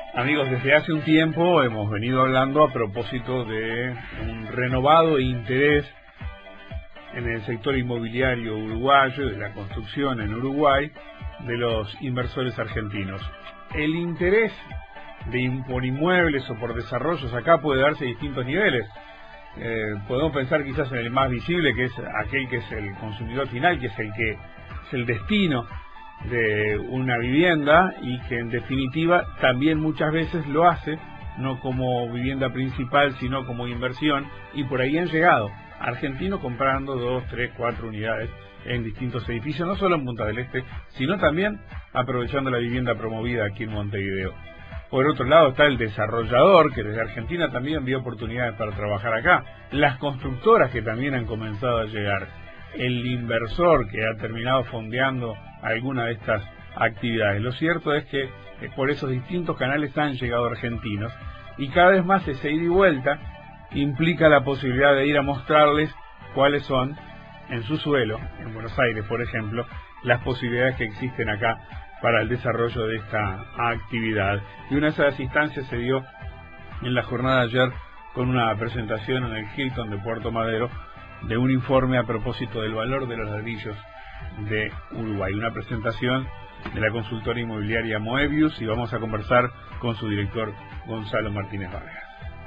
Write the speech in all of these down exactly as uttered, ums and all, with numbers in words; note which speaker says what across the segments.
Speaker 1: Amigos, desde hace un tiempo hemos venido hablando a propósito de un renovado interés en el sector inmobiliario uruguayo, de la construcción en Uruguay, de los inversores argentinos. El interés de por inmuebles o por desarrollos acá puede darse a distintos niveles. Eh, podemos pensar quizás en el más visible, que es aquel que es el consumidor final, que es el que es el destino de una vivienda y que en definitiva también muchas veces lo hace no como vivienda principal sino como inversión, y por ahí han llegado argentinos comprando dos, tres, cuatro unidades en distintos edificios, no solo en Punta del Este, sino también aprovechando la vivienda promovida aquí en Montevideo. Por otro lado está el desarrollador, que desde Argentina también vio oportunidades para trabajar acá, las constructoras que también han comenzado a llegar, el inversor que ha terminado fondeando alguna de estas actividades. Lo cierto es que eh, por esos distintos canales han llegado argentinos, y cada vez más ese ida y vuelta implica la posibilidad de ir a mostrarles cuáles son, en su suelo, en Buenos Aires por ejemplo, las posibilidades que existen acá para el desarrollo de esta actividad. Y una de esas instancias se dio en la jornada de ayer con una presentación en el Hilton de Puerto Madero de un informe a propósito del valor de los ladrillos de Uruguay, una presentación de la consultora inmobiliaria Moebius, y vamos a conversar con su director Gonzalo Martínez Vargas.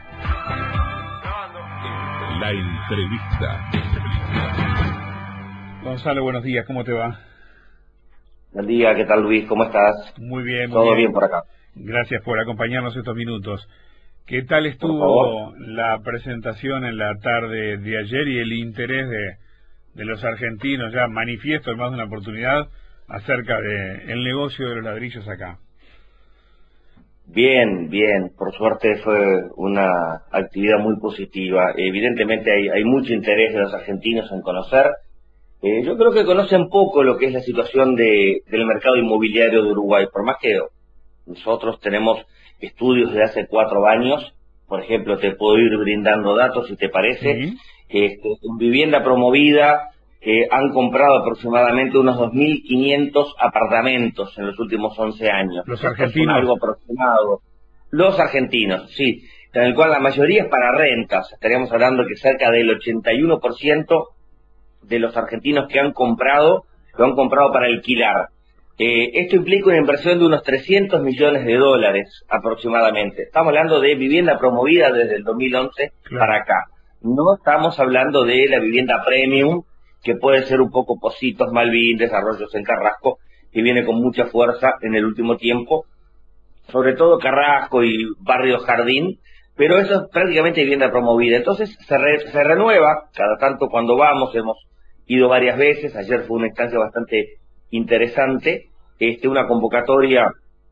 Speaker 2: La entrevista.
Speaker 1: Gonzalo, buenos días, ¿cómo te va?
Speaker 3: Buen día, ¿qué tal, Luis? ¿Cómo estás?
Speaker 1: Muy bien, muy
Speaker 3: Todo
Speaker 1: bien.
Speaker 3: bien por acá.
Speaker 1: Gracias por acompañarnos estos minutos. ¿Qué tal estuvo la presentación en la tarde de ayer y el interés de, de los argentinos, ya manifiesto en más de una oportunidad, acerca de el negocio de los ladrillos acá?
Speaker 3: Bien, bien. Por suerte fue una actividad muy positiva. Evidentemente hay, hay mucho interés de los argentinos en conocer. Eh, yo creo que conocen poco lo que es la situación de, del mercado inmobiliario de Uruguay, por más que nosotros tenemos estudios de hace cuatro años. Por ejemplo, te puedo ir brindando datos si te parece.
Speaker 1: ¿Sí?
Speaker 3: Este, en vivienda promovida eh, han comprado aproximadamente unos dos mil quinientos apartamentos en los últimos once años.
Speaker 1: Los
Speaker 3: Esto
Speaker 1: argentinos.
Speaker 3: es algo aproximado. Los argentinos, sí, en el cual la mayoría es para rentas. Estaríamos hablando que cerca del ochenta y uno por ciento de los argentinos que han comprado, lo han comprado para alquilar. Eh, esto implica una inversión de unos trescientos millones de dólares aproximadamente. Estamos hablando de vivienda promovida desde el dos mil once
Speaker 1: Claro.
Speaker 3: para acá. No estamos hablando de la vivienda premium, que puede ser un poco Positos, Malvin, Desarrollos en Carrasco, que viene con mucha fuerza en el último tiempo, sobre todo Carrasco y Barrio Jardín, pero eso es prácticamente vivienda promovida. Entonces se, re, se renueva cada tanto cuando vamos, hemos ido varias veces. Ayer fue una instancia bastante interesante, este, una convocatoria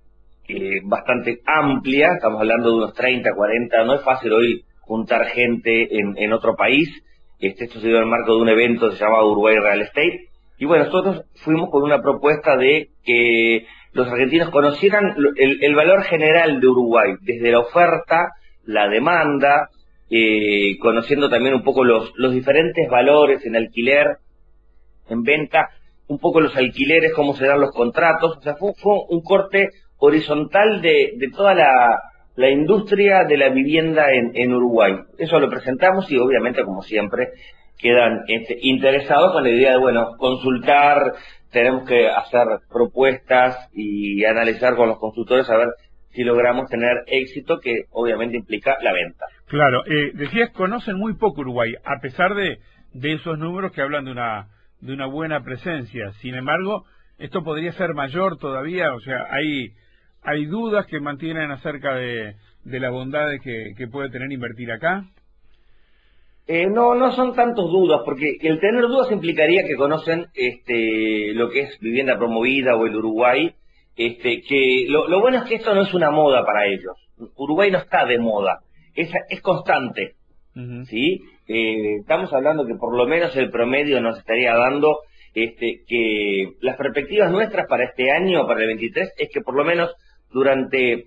Speaker 3: eh, bastante amplia. Estamos hablando de unos treinta, cuarenta, no es fácil hoy juntar gente en, en otro país. Este, esto se dio en el marco de un evento que se llama Uruguay Real Estate, y bueno, nosotros fuimos con una propuesta de que los argentinos conocieran el, el valor general de Uruguay, desde la oferta, la demanda, eh, conociendo también un poco los, los diferentes valores en alquiler, en venta, un poco los alquileres, cómo se dan los contratos. O sea, fue, fue un corte horizontal de, de toda la, la industria de la vivienda en, en Uruguay. Eso lo presentamos y obviamente, como siempre, quedan este, interesados con la idea de, bueno, consultar, tenemos que hacer propuestas y analizar con los consultores a ver si logramos tener éxito, que obviamente implica la venta.
Speaker 1: Claro, eh, decías, conocen muy poco Uruguay, a pesar de, de esos números que hablan de una de una buena presencia. Sin embargo, esto podría ser mayor todavía. O sea, hay hay dudas que mantienen acerca de, de la bondad que, que puede tener invertir acá.
Speaker 3: Eh, no, no son tantos dudas, porque el tener dudas implicaría que conocen este, lo que es vivienda promovida o el Uruguay. Este, que lo, lo bueno es que esto no es una moda para ellos. Uruguay no está de moda, es, es constante. Uh-huh. ¿Sí? Eh, estamos hablando que por lo menos el promedio nos estaría dando este, que las perspectivas nuestras para este año, para el veintitrés, es que por lo menos durante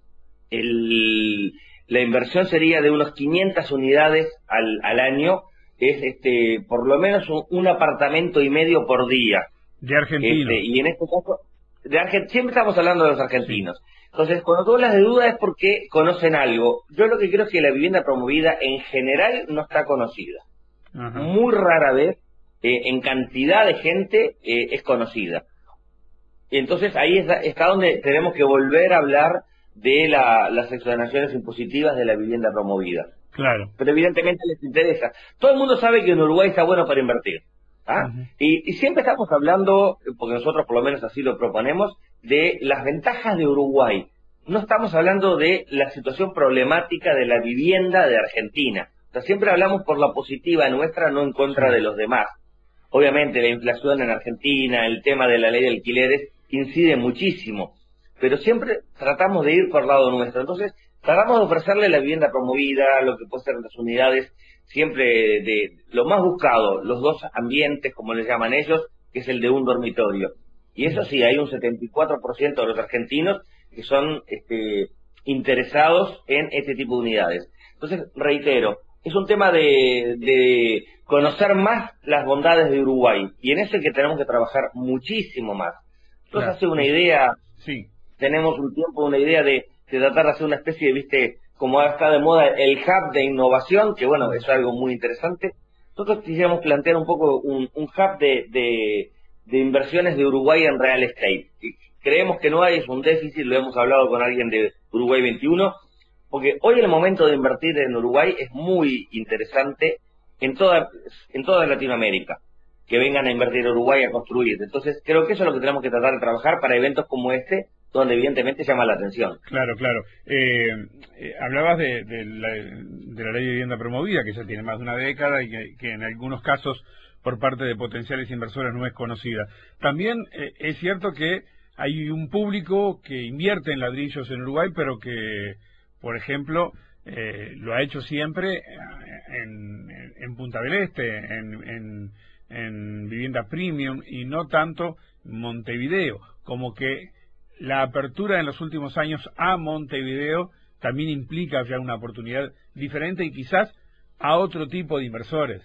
Speaker 3: el, la inversión sería de unos quinientas unidades al, al año, es este, por lo menos un, un apartamento y medio por día.
Speaker 1: De argentinos.
Speaker 3: Este, y en este caso, de Argentina, siempre estamos hablando de los argentinos. Entonces, cuando tú hablas de duda es porque conocen algo. Yo lo que creo es que la vivienda promovida en general no está conocida. Ajá. Muy rara vez, eh, en cantidad de gente, eh, es conocida. Entonces, ahí está, está donde tenemos que volver a hablar de la, las exoneraciones impositivas de la vivienda promovida.
Speaker 1: Claro.
Speaker 3: Pero evidentemente les interesa. Todo el mundo sabe que en Uruguay está bueno para invertir. ¿Ah? Uh-huh. y, y siempre estamos hablando, porque nosotros por lo menos así lo proponemos, de las ventajas de Uruguay. No estamos hablando de la situación problemática de la vivienda de Argentina. O sea, siempre hablamos por la positiva nuestra, no en contra de los demás. Obviamente la inflación en Argentina, el tema de la ley de alquileres, incide muchísimo. Pero siempre tratamos de ir por el lado nuestro. Entonces, tratamos de ofrecerle la vivienda promovida, lo que puede ser las unidades, siempre de lo más buscado, los dos ambientes, como les llaman ellos, que es el de un dormitorio. Y eso sí, hay un setenta y cuatro por ciento de los argentinos que son este, interesados en este tipo de unidades. Entonces, reitero, es un tema de, de conocer más las bondades de Uruguay, y en eso es que tenemos que trabajar muchísimo más. Entonces, claro. hace una idea,
Speaker 1: sí.
Speaker 3: tenemos un tiempo, una idea de, de tratar de hacer una especie de, viste, como ahora está de moda el hub de innovación, que bueno, es algo muy interesante. Nosotros quisiéramos plantear un poco un, un hub de, de, de inversiones de Uruguay en real estate. Creemos que no hay, es un déficit, lo hemos hablado con alguien de Uruguay veintiuno, porque hoy el momento de invertir en Uruguay es muy interesante en toda, en toda Latinoamérica, que vengan a invertir en Uruguay a construir. Entonces creo que eso es lo que tenemos que tratar de trabajar para eventos como este, donde evidentemente llama la atención.
Speaker 1: Claro, claro. Eh, eh, hablabas de, de, la, de la ley de vivienda promovida, que ya tiene más de una década y que, que en algunos casos por parte de potenciales inversores no es conocida. También eh, es cierto que hay un público que invierte en ladrillos en Uruguay, pero que, por ejemplo, eh, lo ha hecho siempre en, en Punta del Este, en, en, en vivienda premium, y no tanto Montevideo, como que la apertura en los últimos años a Montevideo también implica ya una oportunidad diferente y quizás a otro tipo de inversores.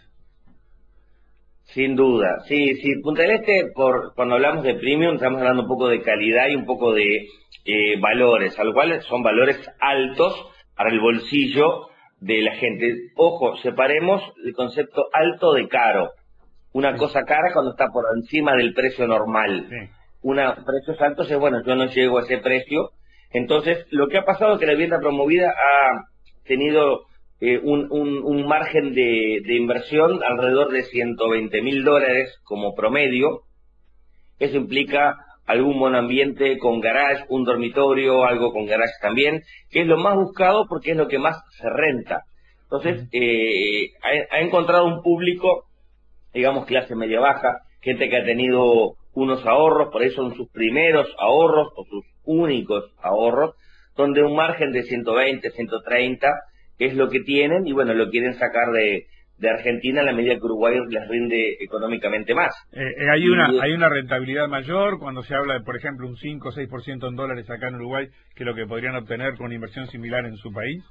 Speaker 3: Sin duda, sí, sí. Punta del Este, por, cuando hablamos de premium, estamos hablando un poco de calidad y un poco de eh, valores, a lo cual son valores altos para el bolsillo de la gente. Ojo, separemos el concepto alto de caro. Una sí. cosa cara cuando está por encima del precio normal. Sí. Una precios altos es, bueno, yo no llego a ese precio. Entonces, lo que ha pasado es que la vivienda promovida ha tenido eh, un, un, un margen de, de inversión alrededor de ciento veinte mil dólares como promedio. Eso implica algún monoambiente con garage, un dormitorio, algo con garage también, que es lo más buscado porque es lo que más se renta. Entonces, eh, ha, ha encontrado un público, digamos, clase media-baja, gente que ha tenido unos ahorros, por eso son sus primeros ahorros o sus únicos ahorros, donde un margen de ciento veinte, ciento treinta es lo que tienen y bueno, lo quieren sacar de, de Argentina a la medida que Uruguay les rinde económicamente más.
Speaker 1: Eh, eh, hay una y, hay una rentabilidad mayor cuando se habla de, por ejemplo, un cinco o seis por ciento en dólares acá en Uruguay que lo que podrían obtener con una inversión similar en su país.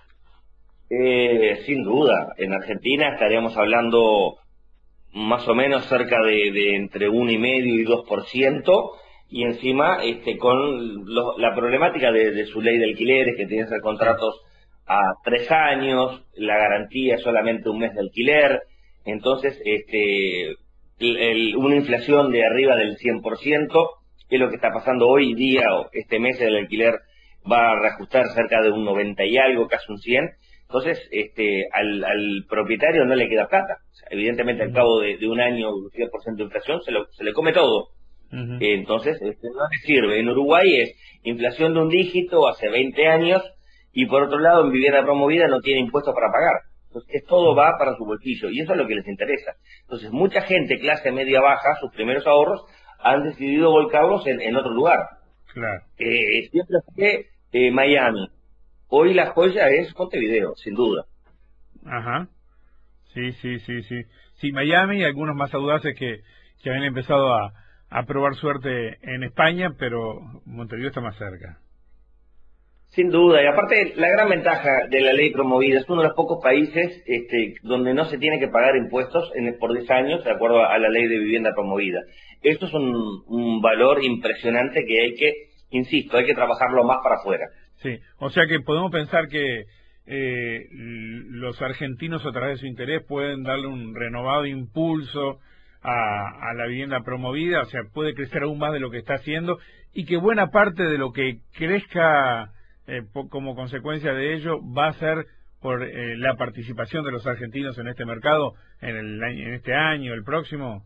Speaker 3: Eh, sin duda, en Argentina estaríamos hablando más o menos cerca de, de entre uno y medio y dos por ciento, y encima este con lo, la problemática de, de su ley de alquileres, que tiene que ser contratos a tres años, la garantía es solamente un mes de alquiler, entonces este el, el, una inflación de arriba del cien por ciento, que es lo que está pasando hoy día, o este mes el alquiler va a reajustar cerca de un noventa y algo, casi un cien. Entonces, este, al, al propietario no le queda plata. O sea, evidentemente, al cabo de, de un año, un diez por ciento de inflación, se, lo, se le come todo. Uh-huh. eh, entonces, este, no le sirve. En Uruguay es inflación de un dígito hace veinte años, y por otro lado, en vivienda promovida no tiene impuestos para pagar. Entonces, todo va para su bolsillo, y eso es lo que les interesa. Entonces, mucha gente, clase media-baja, sus primeros ahorros, han decidido volcarlos en, en otro lugar.
Speaker 1: Claro.
Speaker 3: Eh, siempre fue eh, Miami. Hoy la joya es Montevideo, sin duda.
Speaker 1: Ajá. Sí, sí, sí, sí. Sí, Miami y algunos más audaces que, que habían empezado a, a probar suerte en España, pero Montevideo está más cerca.
Speaker 3: Sin duda, y aparte la gran ventaja de la ley promovida es uno de los pocos países este, donde no se tiene que pagar impuestos en, por diez años de acuerdo a la ley de vivienda promovida. Esto es un, un valor impresionante que hay que, insisto, hay que trabajarlo más para afuera.
Speaker 1: Sí, o sea que podemos pensar que eh, los argentinos a través de su interés pueden darle un renovado impulso a, a la vivienda promovida, o sea, puede crecer aún más de lo que está haciendo y que buena parte de lo que crezca Eh, como consecuencia de ello va a ser por eh, la participación de los argentinos en este mercado en, el, en este año, el próximo.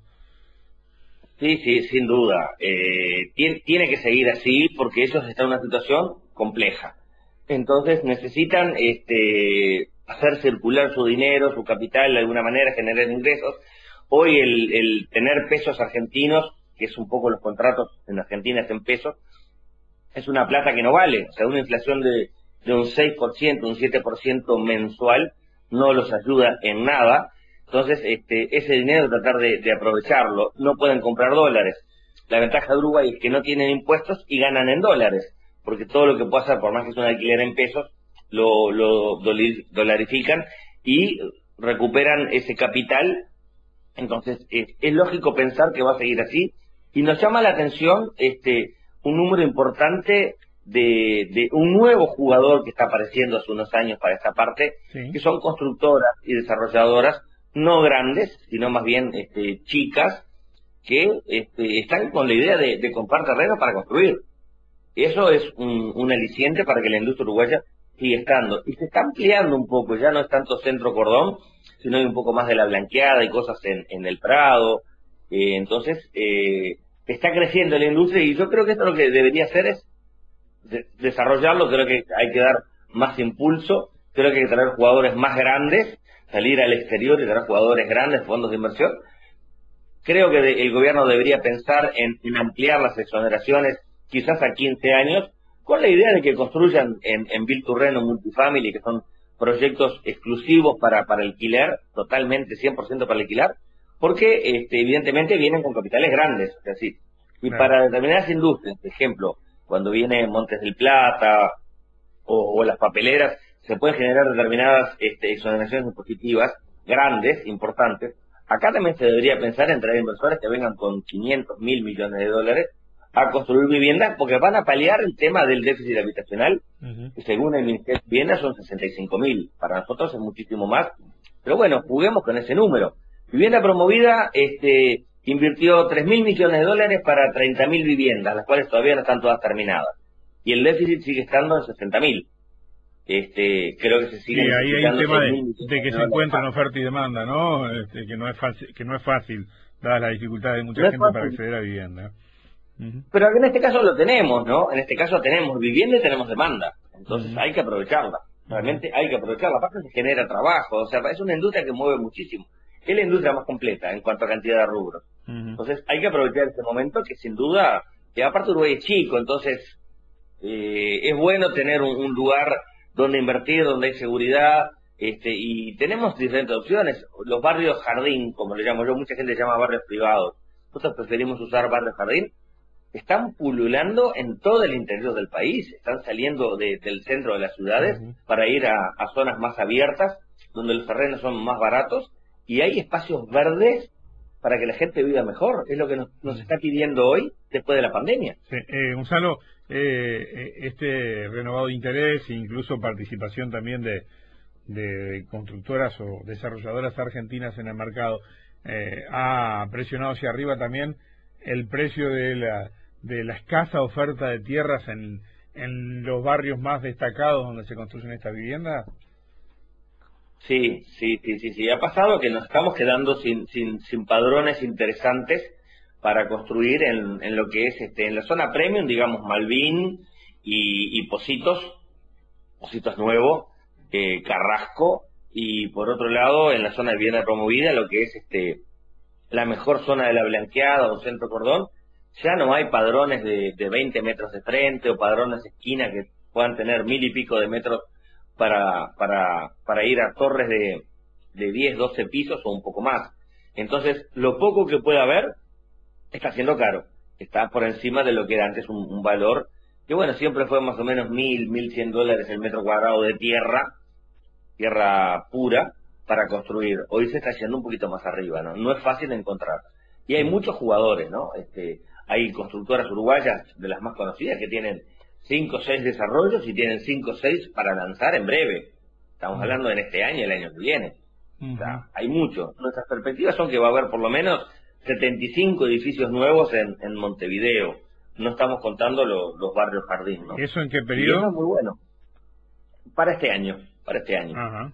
Speaker 3: Sí, sí, sin duda. Eh, tiene, tiene que seguir así porque ellos están en una situación compleja. Entonces necesitan este, hacer circular su dinero, su capital, de alguna manera, generar ingresos. Hoy el, el tener pesos argentinos, que es un poco los contratos en Argentina es en pesos, es una plata que no vale, o sea, una inflación de, de un seis por ciento, un siete por ciento mensual no los ayuda en nada. Entonces, este, ese dinero tratar de, de aprovecharlo. No pueden comprar dólares. La ventaja de Uruguay es que no tienen impuestos y ganan en dólares, porque todo lo que pueda hacer, por más que es un alquiler en pesos, lo, lo dolarifican y recuperan ese capital. Entonces, es, es lógico pensar que va a seguir así. Y nos llama la atención este un número importante de, de un nuevo jugador que está apareciendo hace unos años para esta parte, sí, que son constructoras y desarrolladoras no grandes, sino más bien este, chicas, que este, están con la idea de, de comprar terreno para construir. Eso es un, un aliciente para que la industria uruguaya siga estando. Y se está ampliando un poco, ya no es tanto centro cordón, sino hay un poco más de la blanqueada y cosas en, en el Prado. Eh, entonces, eh, está creciendo la industria y yo creo que esto lo que debería hacer es de desarrollarlo. Creo que hay que dar más impulso, creo que hay que traer jugadores más grandes, salir al exterior y traer jugadores grandes, fondos de inversión. Creo que de, el gobierno debería pensar en, en ampliar las exoneraciones quizás a quince años, con la idea de que construyan en, en Build to Rent o Multifamily, que son proyectos exclusivos para, para alquiler, totalmente cien por ciento para alquilar, porque este, evidentemente vienen con capitales grandes, es decir, y claro, para determinadas industrias, por ejemplo, cuando viene Montes del Plata o, o las papeleras, se pueden generar determinadas este, exoneraciones impositivas grandes, importantes. Acá también se debería pensar en traer inversores que vengan con quinientos mil millones de dólares a construir viviendas, porque van a paliar el tema del déficit habitacional, uh-huh, que según el Ministerio de Vivienda son sesenta y cinco mil, para nosotros es muchísimo más, pero bueno, juguemos con ese número. Vivienda promovida este, invirtió tres mil millones de dólares para treinta mil viviendas, las cuales todavía no están todas terminadas. Y el déficit sigue estando en sesenta mil. Este, creo que se sigue.
Speaker 1: Sí, ahí hay un tema de, de que se encuentran oferta y demanda, ¿no? Este, que no es fácil, que no es fácil, dadas las dificultades de mucha no gente para acceder a vivienda. Uh-huh.
Speaker 3: Pero en este caso lo tenemos, ¿no? En este caso tenemos vivienda y tenemos demanda. Entonces uh-huh, hay que aprovecharla. Realmente uh-huh, hay que aprovecharla. Aparte se genera trabajo. O sea, es una industria que mueve muchísimo. Es la industria más completa en cuanto a cantidad de rubros. Uh-huh. Entonces hay que aprovechar este momento que sin duda, que aparte Uruguay es chico, entonces eh, es bueno tener un, un lugar donde invertir, donde hay seguridad, este, y tenemos diferentes opciones. Los barrios jardín, como le llamo yo, mucha gente llama barrios privados. Nosotros preferimos usar barrios jardín. Están pululando en todo el interior del país, están saliendo de, del centro de las ciudades uh-huh, para ir a, a zonas más abiertas, donde los terrenos son más baratos, y hay espacios verdes para que la gente viva mejor. Es lo que nos, nos está pidiendo hoy, después de la pandemia.
Speaker 1: Sí, eh, Gonzalo, eh, este renovado interés e incluso participación también de, de constructoras o desarrolladoras argentinas en el mercado, eh, ha presionado hacia arriba también el precio de la, de la escasa oferta de tierras en, en los barrios más destacados donde se construyen estas viviendas.
Speaker 3: Sí, sí, sí, sí, sí. Ha pasado que nos estamos quedando sin, sin, sin padrones interesantes para construir en, en lo que es este, en la zona premium, digamos Malvin y, y Pocitos, Pocitos Nuevo, eh, Carrasco, y por otro lado en la zona de vivienda promovida, lo que es este la mejor zona de la blanqueada o centro cordón, ya no hay padrones de, de veinte metros de frente o padrones de esquina que puedan tener mil y pico de metros para para para ir a torres de, de diez, doce pisos o un poco más. Entonces, lo poco que pueda haber está siendo caro. Está por encima de lo que era antes un, un valor que bueno, siempre fue más o menos mil, mil cien dólares el metro cuadrado de tierra, tierra pura, para construir. Hoy se está yendo un poquito más arriba, ¿no? No es fácil de encontrar. Y hay muchos jugadores, ¿no? Este, hay constructoras uruguayas, de las más conocidas, que tienen cinco o seis desarrollos y tienen cinco o seis para lanzar en breve. Estamos uh-huh. hablando en este año y el año que viene. Uh-huh. O sea, hay mucho. Nuestras perspectivas son que va a haber por lo menos setenta y cinco edificios nuevos en, en Montevideo. No estamos contando lo, los barrios jardín, ¿no?
Speaker 1: ¿Eso en qué periodo?
Speaker 3: Y eso es muy bueno. Para este año, para este año.
Speaker 1: Ajá.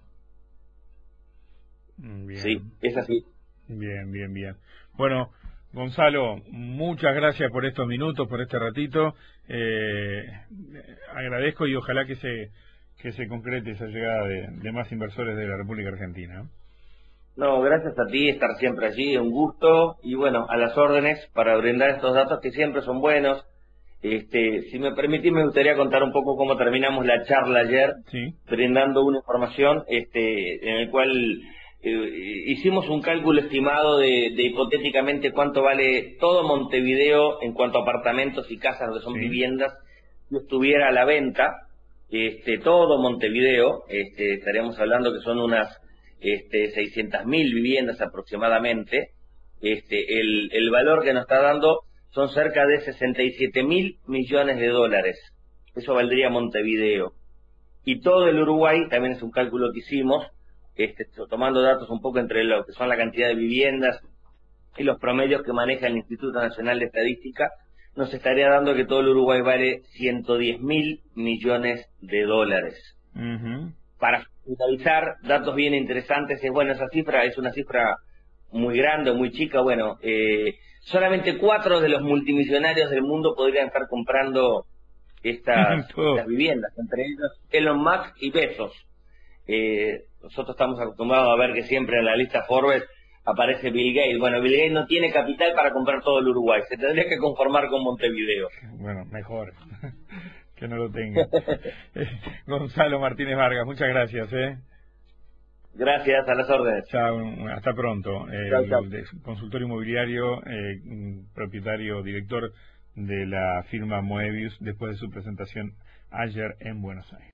Speaker 1: Bien.
Speaker 3: Sí, es así.
Speaker 1: Bien, bien, bien. Bueno, Gonzalo, muchas gracias por estos minutos, por este ratito. Eh, agradezco y ojalá que se que se concrete esa llegada de, de más inversores de la República Argentina.
Speaker 3: No, gracias a ti, estar siempre allí, un gusto, y bueno, a las órdenes para brindar estos datos que siempre son buenos. Este, si me permitís, me gustaría contar un poco cómo terminamos la charla ayer,
Speaker 1: sí.
Speaker 3: brindando una información este, en el cual eh, hicimos un cálculo estimado de, de hipotéticamente cuánto vale todo Montevideo en cuanto a apartamentos y casas que son sí. viviendas, si estuviera a la venta, este, todo Montevideo, este, estaríamos hablando que son unas este, seiscientas mil viviendas aproximadamente. Este, el, el valor que nos está dando son cerca de sesenta y siete mil millones de dólares. Eso valdría Montevideo. Y todo el Uruguay, también es un cálculo que hicimos, este, tomando datos un poco entre lo que son la cantidad de viviendas y los promedios que maneja el Instituto Nacional de Estadística, nos estaría dando que todo el Uruguay vale ciento diez mil millones de dólares.
Speaker 1: Uh-huh.
Speaker 3: Para finalizar, datos bien interesantes, es bueno, esa cifra es una cifra muy grande, muy chica, bueno, eh, solamente cuatro de los multimillonarios del mundo podrían estar comprando estas, estas viviendas, entre ellos Elon Musk y Bezos. Eh, nosotros estamos acostumbrados a ver que siempre en la lista Forbes aparece Bill Gates. Bueno, Bill Gates no tiene capital para comprar todo el Uruguay, se tendría que conformar con Montevideo.
Speaker 1: Bueno, mejor que no lo tenga. Gonzalo Martínez Vargas, muchas gracias. ¿eh?
Speaker 3: Gracias, a las órdenes.
Speaker 1: Chao, hasta pronto. Eh,
Speaker 3: chao, chao.
Speaker 1: El consultor inmobiliario, eh, propietario, director de la firma Moebius, después de su presentación ayer en Buenos Aires.